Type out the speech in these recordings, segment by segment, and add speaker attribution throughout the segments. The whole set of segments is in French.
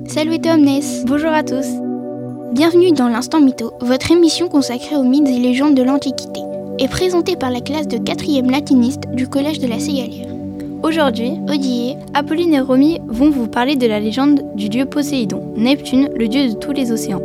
Speaker 1: Salut Omnes.
Speaker 2: Bonjour à tous.
Speaker 1: Bienvenue dans l'Instant Mytho, votre émission consacrée aux mythes et légendes de l'Antiquité, et présentée par la classe de 4e latiniste du collège de la Ségalière.
Speaker 2: Aujourd'hui,
Speaker 1: Odile,
Speaker 2: Apolline et Romy vont vous parler de la légende du dieu Poséidon, Neptune, le dieu de tous les océans.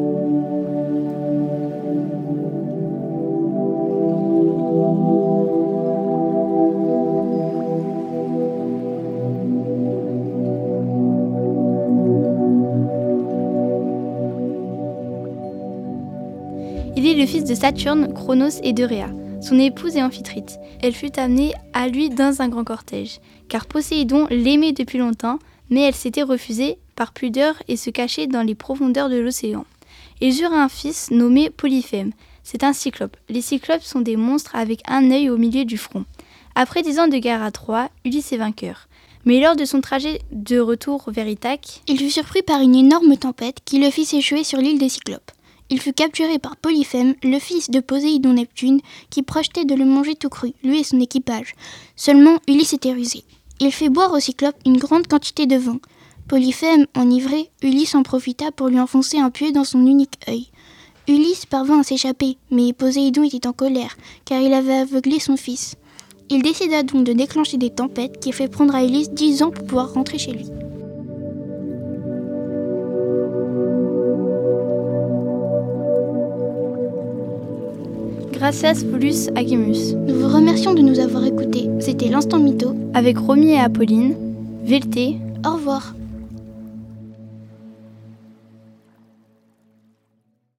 Speaker 2: Il est le fils de Saturne, Chronos et de Rhea. Son épouse est Amphitrite. Elle fut amenée à lui dans un grand cortège, car Poséidon l'aimait depuis longtemps, mais elle s'était refusée par pudeur et se cachait dans les profondeurs de l'océan. Ils eurent un fils nommé Polyphème. C'est un cyclope. Les cyclopes sont des monstres avec un œil au milieu du front. Après 10 ans de guerre à Troie, Ulysse est vainqueur. Mais lors de son trajet de retour vers Ithaque,
Speaker 1: il fut surpris par une énorme tempête qui le fit s'échouer sur l'île des Cyclopes. Il fut capturé par Polyphème, le fils de Poséidon Neptune, qui projetait de le manger tout cru, lui et son équipage. Seulement, Ulysse était rusé. Il fit boire au Cyclope une grande quantité de vin. Polyphème, enivré, Ulysse en profita pour lui enfoncer un pieu dans son unique œil. Ulysse parvint à s'échapper, mais Poséidon était en colère, car il avait aveuglé son fils. Il décida donc de déclencher des tempêtes qui fait prendre à Ulysse 10 ans pour pouvoir rentrer chez lui.
Speaker 2: Gracias volus agimus.
Speaker 1: Nous vous remercions de nous avoir écoutés. C'était l'Instant Mytho
Speaker 2: Avec Romy et Apolline. Velte.
Speaker 1: Au revoir.